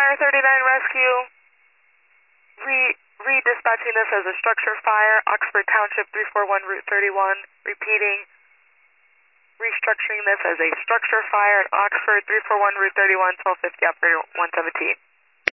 Fire 39 Rescue, re-dispatching this as a structure fire, Oxford Township 341 Route 31, repeating, restructuring this as a structure fire at Oxford 341 Route 31, 1250 operator 117.